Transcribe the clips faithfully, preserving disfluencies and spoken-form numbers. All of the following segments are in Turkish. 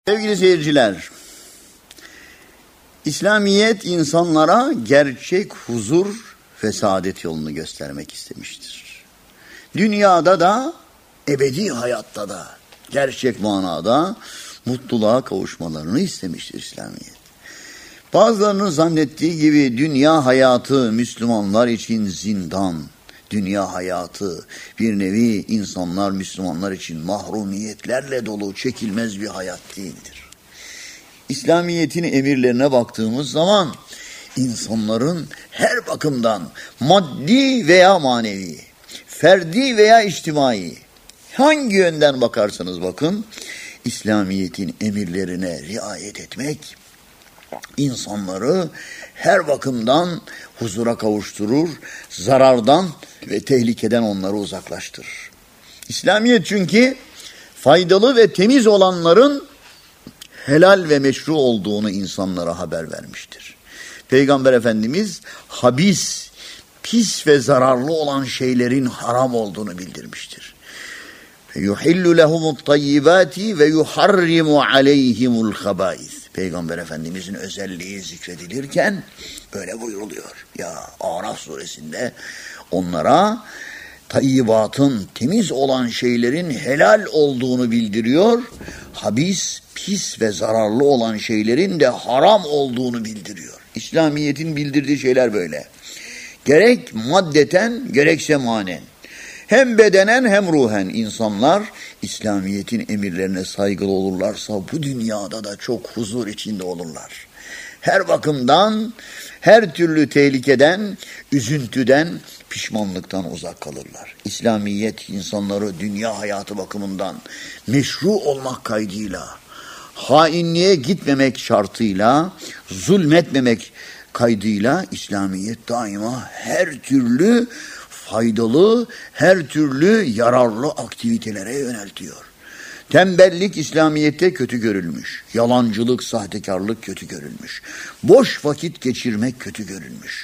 Sevgili seyirciler, İslamiyet insanlara gerçek huzur ve saadet yolunu göstermek istemiştir. Dünyada da, ebedi hayatta da, gerçek manada mutluluğa kavuşmalarını istemiştir İslamiyet. Bazılarının zannettiği gibi dünya hayatı Müslümanlar için zindan, dünya hayatı bir nevi insanlar, Müslümanlar için mahrumiyetlerle dolu çekilmez bir hayat değildir. İslamiyet'in emirlerine baktığımız zaman insanların her bakımdan maddi veya manevi, ferdi veya içtimai, hangi yönden bakarsanız bakın, İslamiyet'in emirlerine riayet etmek, insanları her bakımdan huzura kavuşturur, zarardan ve tehlikeden onları uzaklaştırır. İslamiyet çünkü faydalı ve temiz olanların helal ve meşru olduğunu insanlara haber vermiştir. Peygamber Efendimiz habis, pis ve zararlı olan şeylerin haram olduğunu bildirmiştir. yuhillu lehumut tayyibati ve yuharrimu aleyhimul habais. Peygamber Efendimizin özelliği zikredilirken böyle buyuruluyor. Ya Araf suresinde onlara tayyibatın, temiz olan şeylerin helal olduğunu bildiriyor. Habis, pis ve zararlı olan şeylerin de haram olduğunu bildiriyor. İslamiyet'in bildirdiği şeyler böyle. Gerek maddeten gerekse manen. Hem bedenen hem ruhen insanlar İslamiyet'in emirlerine saygılı olurlarsa bu dünyada da çok huzur içinde olurlar. Her bakımdan, her türlü tehlikeden, üzüntüden, pişmanlıktan uzak kalırlar. İslamiyet insanları dünya hayatı bakımından meşru olmak kaydıyla, hainliğe gitmemek şartıyla, zulmetmemek kaydıyla İslamiyet daima her türlü faydalı, her türlü yararlı aktivitelere yöneltiyor. Tembellik İslamiyet'te kötü görülmüş. Yalancılık, sahtekarlık kötü görülmüş. Boş vakit geçirmek kötü görülmüş.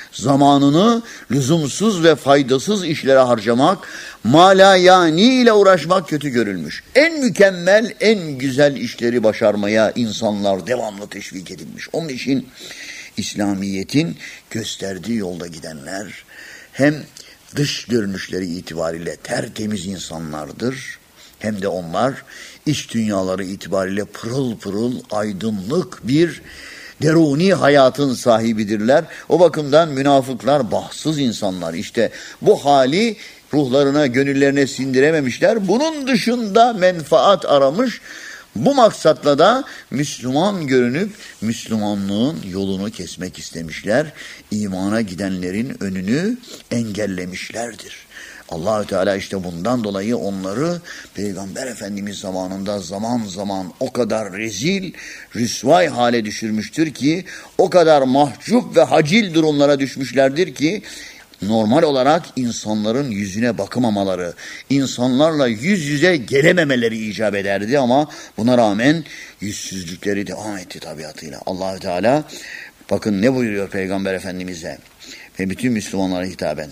Zamanını lüzumsuz ve faydasız işlere harcamak, malayani ile uğraşmak kötü görülmüş. En mükemmel, en güzel işleri başarmaya insanlar devamlı teşvik edilmiş. Onun için İslamiyet'in gösterdiği yolda gidenler hem dış görünüşleri itibariyle tertemiz insanlardır, hem de onlar iç dünyaları itibariyle pırıl pırıl aydınlık bir deruni hayatın sahibidirler. O bakımdan münafıklar bahtsız insanlar. İşte bu hali ruhlarına, gönüllerine sindirememişler. Bunun dışında menfaat aramış. Bu maksatla da Müslüman görünüp Müslümanlığın yolunu kesmek istemişler. İmana gidenlerin önünü engellemişlerdir. Allah-u Teala işte bundan dolayı onları Peygamber Efendimiz zamanında zaman zaman o kadar rezil, rüsvay hale düşürmüştür ki, o kadar mahcup ve hacil durumlara düşmüşlerdir ki, normal olarak insanların yüzüne bakamamaları, insanlarla yüz yüze gelememeleri icap ederdi ama buna rağmen yüzsüzlükleri devam etti tabiatıyla. Allah-u Teala bakın ne buyuruyor Peygamber Efendimiz'e ve bütün Müslümanlara hitaben.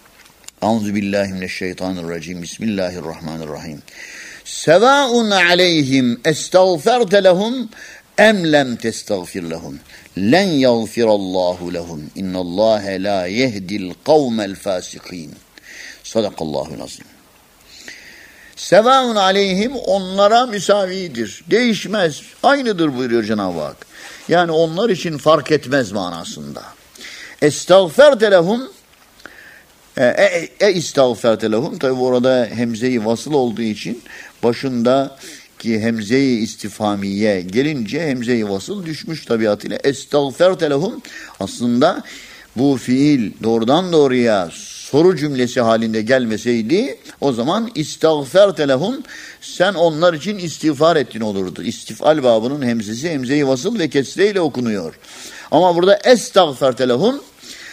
Euzubillahimineşşeytanirracim. Bismillahirrahmanirrahim. Sevaun aleyhim estağferte lehum em lem testağfir lehum len yağfirallahu lehum innallâhe la yehdil kavmel fâsikîn. Sadakallahul azim. Sevaun aleyhim onlara müsavidir. Değişmez. Aynıdır buyuruyor Cenab-ı Hak. Yani onlar için fark etmez manasında. Estağferte lehum E, e, e istağferte lehum. Tabi orada hemze-i vasıl olduğu için başındaki hemze-i istifamiye gelince hemze-i vasıl düşmüş tabiatıyla. Estağferte lehum aslında bu fiil doğrudan doğruya soru cümlesi halinde gelmeseydi o zaman istağferte lehum sen onlar için istiğfar ettin olurdu. İstifal babının hemzesi hemze-i vasıl ve kesreyle okunuyor. Ama burada estağferte lehum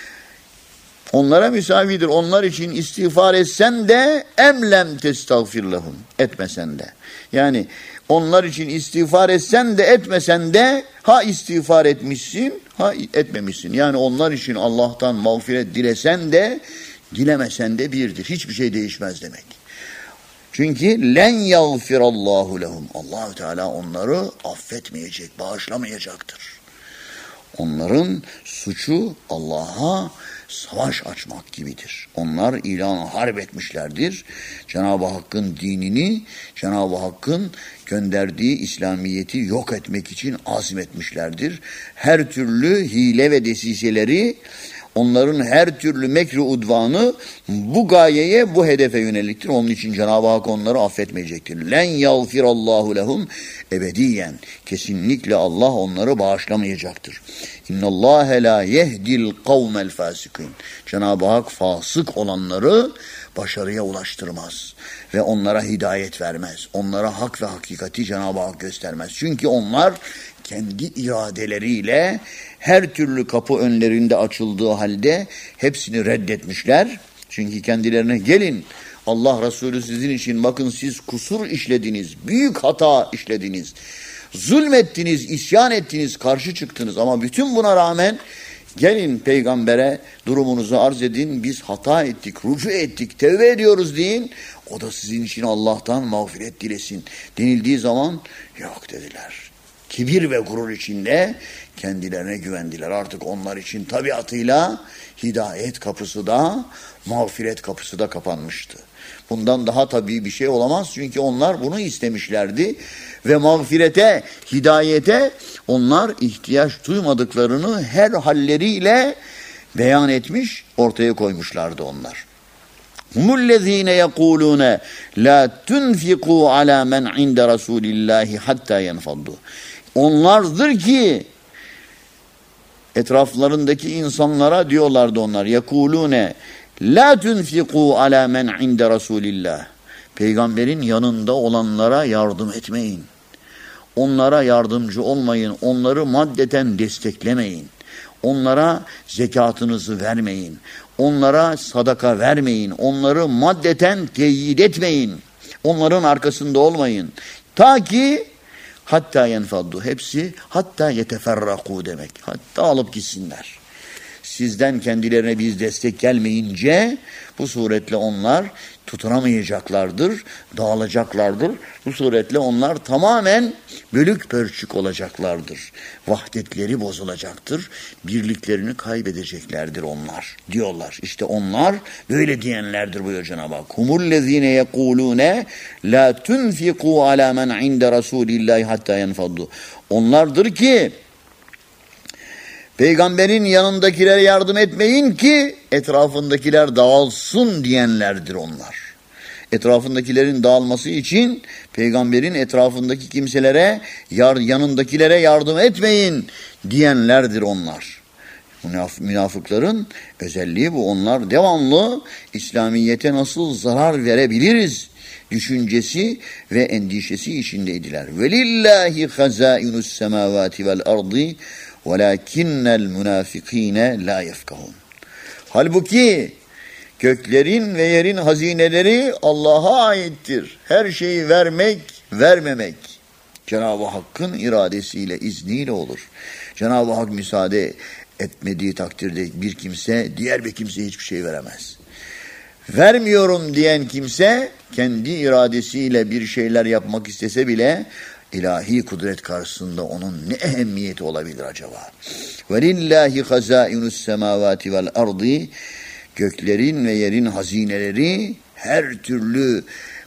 onlara müsavidir. Onlar için istiğfar etsen de emlem testağfir lehum. Etmesen de. Yani onlar için istiğfar etsen de etmesen de ha istiğfar etmişsin ha etmemişsin. Yani onlar için Allah'tan mağfiret dilesen de dilemesen de birdir. Hiçbir şey değişmez demek. Çünkü len yagfirallahu lehum. Allahü Teala onları affetmeyecek, bağışlamayacaktır. Onların suçu Allah'a savaş açmak gibidir. Onlar ilan harp etmişlerdir. Cenab-ı Hakk'ın dinini, Cenab-ı Hakk'ın gönderdiği İslamiyet'i yok etmek için azmetmişlerdir. Her türlü hile ve desiseleri, onların her türlü mekri udvanı bu gayeye, bu hedefe yöneliktir. Onun için Cenab-ı Hak onları affetmeyecektir. Len yagfirallahu lehum ebediyen. Kesinlikle Allah onları bağışlamayacaktır. İnnallâhe lâ yehdil kavmel fâsikîn. Cenab-ı Hak fasık olanları başarıya ulaştırmaz ve onlara hidayet vermez. Onlara hak ve hakikati Cenab-ı Hak göstermez. Çünkü onlar kendi iradeleriyle her türlü kapı önlerinde açıldığı halde hepsini reddetmişler. Çünkü kendilerine gelin, Allah Resulü sizin için, bakın siz kusur işlediniz, büyük hata işlediniz, zulmettiniz, isyan ettiniz, karşı çıktınız ama bütün buna rağmen gelin peygambere durumunuzu arz edin, biz hata ettik, rücu ettik, tevbe ediyoruz deyin. O da sizin için Allah'tan mağfiret dilesin denildiği zaman yok dediler. Kibir ve gurur içinde kendilerine güvendiler. Artık onlar için tabiatıyla hidayet kapısı da, mağfiret kapısı da kapanmıştı. Bundan daha tabii bir şey olamaz çünkü onlar bunu istemişlerdi ve mağfirete, hidayete onlar ihtiyaç duymadıklarını her halleriyle beyan etmiş, ortaya koymuşlardı onlar. Humullezine yekulune la tunfiku ala men inde Rasulillahi hatta yenfaddu. Onlardır ki etraflarındaki insanlara diyorlardı onlar. Yekulune la tunfiku ala men inde Rasulillah. Peygamberin yanında olanlara yardım etmeyin. Onlara yardımcı olmayın. Onları maddeten desteklemeyin. Onlara zekatınızı vermeyin. Onlara sadaka vermeyin. Onları maddeten teyit etmeyin. Onların arkasında olmayın. Ta ki hatta yenfaddu. Hepsi hatta yeteferraku demek. Hatta alıp gitsinler. Sizden kendilerine bir destek gelmeyince bu suretle onlar tutunamayacaklardır, dağılacaklardır. Bu suretle onlar tamamen bölük pörçük olacaklardır. Vahdetleri bozulacaktır, birliklerini kaybedeceklerdir onlar diyorlar. İşte onlar böyle diyenlerdir buyuruyor Cenab-ı Hak. Humullezine yekulune la tunfiku ala men inde Rasulillahi hatta yenfaddu. Onlardır ki peygamberin yanındakilere yardım etmeyin ki etrafındakiler dağılsın diyenlerdir onlar. Etrafındakilerin dağılması için peygamberin etrafındaki kimselere, yar, yanındakilere yardım etmeyin diyenlerdir onlar. Münaf, münafıkların özelliği bu. Onlar devamlı İslamiyet'e nasıl zarar verebiliriz düşüncesi ve endişesi içindeydiler. Velillahi hazainus semavati vel ardı velakinnel münafikine la yefkahun. Halbuki göklerin ve yerin hazineleri Allah'a aittir. Her şeyi vermek, vermemek Cenab-ı Hakk'ın iradesiyle, izniyle olur. Cenab-ı Hak müsaade etmediği takdirde bir kimse diğer bir kimseye hiçbir şey veremez. Vermiyorum diyen kimse kendi iradesiyle bir şeyler yapmak istese bile ilahi kudret karşısında onun ne ehemmiyeti olabilir acaba? وَلِلَّهِ خَزَائِنُ السَّمَاوَاتِ وَالْاَرْضِ Göklerin ve yerin hazineleri, her türlü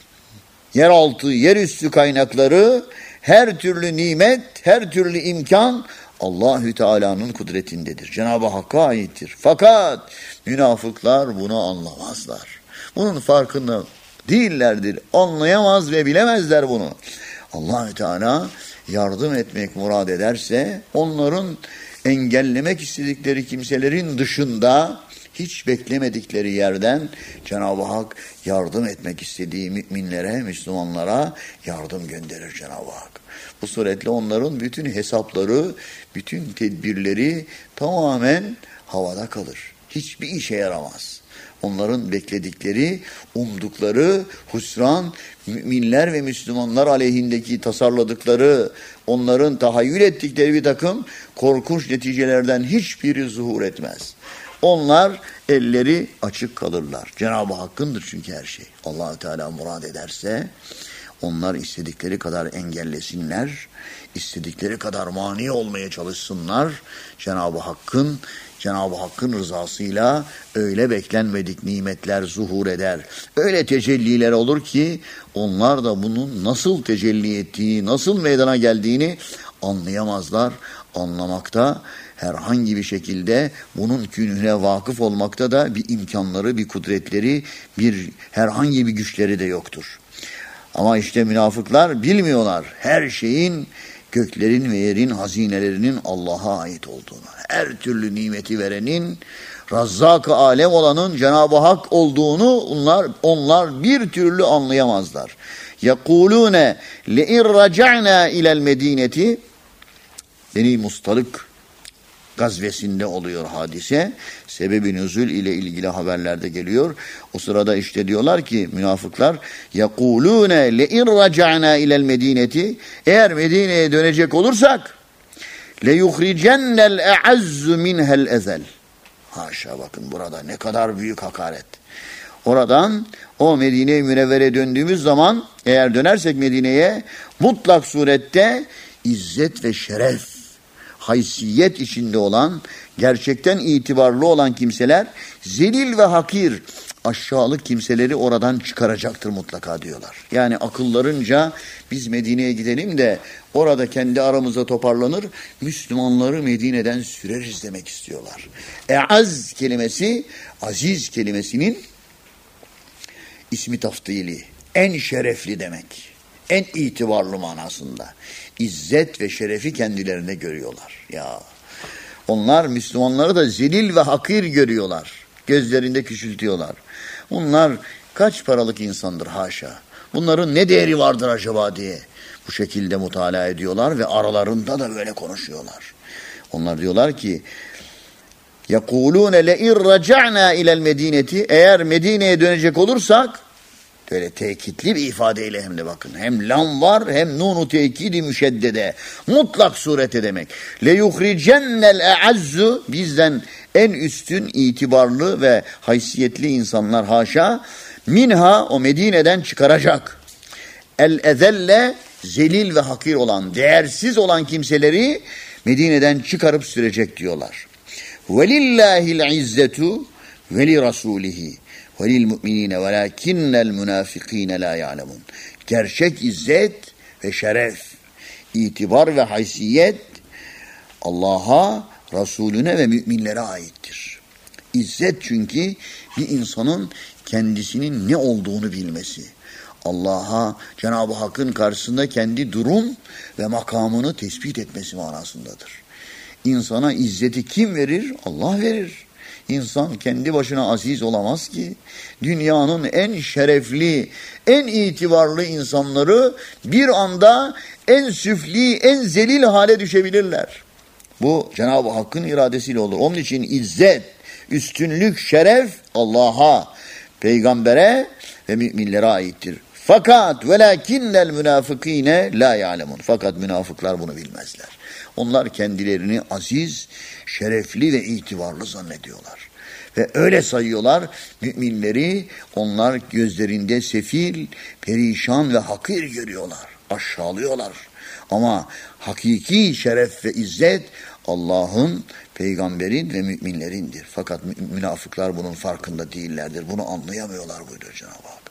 yeraltı, yerüstü kaynakları, her türlü nimet, her türlü imkan Allahü Teala'nın kudretindedir. Cenab-ı Hakk'a aittir. Fakat münafıklar bunu anlamazlar. Bunun farkında değillerdir. Anlayamaz ve bilemezler bunu. Allahü Teala yardım etmek murad ederse onların engellemek istedikleri kimselerin dışında hiç beklemedikleri yerden Cenab-ı Hak yardım etmek istediği müminlere, Müslümanlara yardım gönderir Cenab-ı Hak. Bu suretle onların bütün hesapları, bütün tedbirleri tamamen havada kalır. Hiçbir işe yaramaz. Onların bekledikleri, umdukları husran, müminler ve Müslümanlar aleyhindeki tasarladıkları, onların tahayyül ettikleri bir takım korkunç neticelerden hiçbiri zuhur etmez. onlar elleri açık kalırlar. Cenab-ı Hakk'ındır çünkü her şey. Allah Teala murad ederse onlar istedikleri kadar engellesinler, istedikleri kadar mani olmaya çalışsınlar. Cenab-ı Hakk'ın Cenab-ı Hakk'ın rızasıyla öyle beklenmedik nimetler zuhur eder. Öyle tecelliler olur ki onlar da bunun nasıl tecelli ettiğini, nasıl meydana geldiğini anlayamazlar. Anlamakta herhangi bir şekilde bunun künhüne vakıf olmakta da bir imkanları, bir kudretleri, bir herhangi bir güçleri de yoktur. Ama işte münafıklar bilmiyorlar her şeyin, göklerin ve yerin hazinelerinin Allah'a ait olduğunu. Her türlü nimeti verenin, Razzak-ı alem olanın Cenab-ı Hak olduğunu onlar, onlar bir türlü anlayamazlar. يَقُولُونَ لَاِنْ رَجَعْنَا اِلَى الْمَد۪ينَةِ Beni Mustalık gazvesinde oluyor hadise. Sebebi nüzul ile ilgili haberlerde geliyor. O sırada işte diyorlar ki münafıklar يَقُولُونَ لَاِنْ رَجَعْنَا اِلَى الْمَد۪ينَةِ Eğer Medine'ye dönecek olursak لَيُخْرِجَنَّ الْاَعَزُّ مِنْهَا الْاَذَلِ Haşa, bakın burada ne kadar büyük hakaret. Oradan o Medine-i Münevvere döndüğümüz zaman eğer dönersek Medine'ye mutlak surette izzet ve şeref, haysiyet içinde olan, gerçekten itibarlı olan kimseler zelil ve hakir, aşağılık kimseleri oradan çıkaracaktır mutlaka diyorlar. Yani akıllarınca biz Medine'ye gidelim de orada kendi aramızda toparlanır, Müslümanları Medine'den süreriz demek istiyorlar. E'az kelimesi, aziz kelimesinin ismi taftili, en şerefli demek. En itibarlı manasında. İzzet ve şerefi kendilerine görüyorlar. Ya onlar Müslümanları da zelil ve hakir görüyorlar. Gözlerinde küçültüyorlar. Bunlar kaç paralık insandır haşa. Bunların ne değeri vardır acaba diye bu şekilde mutala ediyorlar ve aralarında da böyle konuşuyorlar. Onlar diyorlar ki يَقُولُونَ لَاِنْ رَجَعْنَا اِلَى الْمَد۪ينَةِ Eğer Medine'ye dönecek olursak, böyle tekitli bir ifadeyle hem de bakın. Hem lam var hem nunu tekidi müşeddede. Mutlak surete demek. لَيُخْرِجَنَّ الْاَعَزُّ Bizden en üstün, itibarlı ve haysiyetli insanlar haşa. Minha o Medine'den çıkaracak. El-ezelle zelil ve hakir olan, değersiz olan kimseleri Medine'den çıkarıp sürecek diyorlar. وَلِلَّهِ الْعِزَّةُ وَلِرَسُولِهِ وَلِلْمُؤْمِنِينَ وَلَكِنَّ الْمُنَافِقِينَ لَا يَعْلَمُونَ Gerçek izzet ve şeref, itibar ve haysiyet Allah'a, Resulüne ve müminlere aittir. İzzet çünkü bir insanın kendisinin ne olduğunu bilmesi. Allah'a, Cenab-ı Hakk'ın karşısında kendi durum ve makamını tespit etmesi manasındadır. İnsana izzeti kim verir? Allah verir. İnsan kendi başına aziz olamaz ki. Dünyanın en şerefli, en itibarlı insanları bir anda en süfli, en zelil hale düşebilirler. Bu Cenab-ı Hakk'ın iradesiyle olur. Onun için izzet, üstünlük, şeref Allah'a, peygambere ve müminlere aittir. Fakat velakinnel münafıkîne la ya'lemun. Fakat münafıklar bunu bilmezler. Onlar kendilerini aziz, şerefli ve itibarlı zannediyorlar. Ve öyle sayıyorlar müminleri, onlar gözlerinde sefil, perişan ve hakir görüyorlar. Aşağılıyorlar. Ama hakiki şeref ve izzet Allah'ın, peygamberin ve müminlerindir. Fakat münafıklar bunun farkında değillerdir. Bunu anlayamıyorlar buyuruyor Cenab-ı Hak.